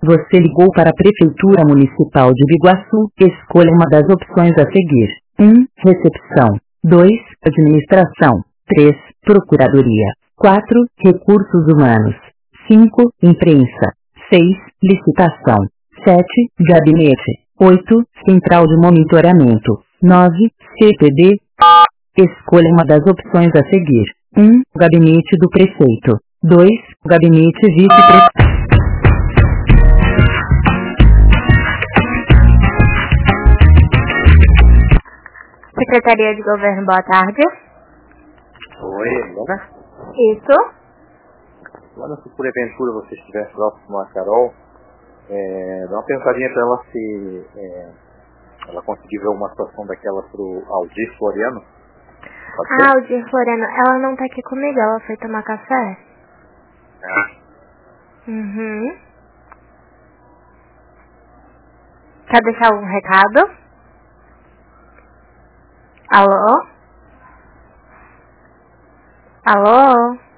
Você ligou para a Prefeitura Municipal de Biguaçu. Escolha uma das opções a seguir. 1. Recepção. 2. Administração. 3. Procuradoria. 4. Recursos humanos. 5. Imprensa. 6. Licitação. 7. Gabinete. 8. Central de monitoramento. 9. CPD. Escolha uma das opções a seguir. 1. Gabinete do prefeito. 2. Gabinete vice-prefeito. Secretaria de Governo, boa tarde. Oi, Helena? Isso. Lá se por aventura você estiver próximo a Carol, dá uma pensadinha para ela se ela conseguir ver uma situação daquela pro Aldir Floriano. Aldir Floriano, ela não tá aqui comigo, ela foi tomar café. Uhum. Quer deixar algum recado? Alô? Alô?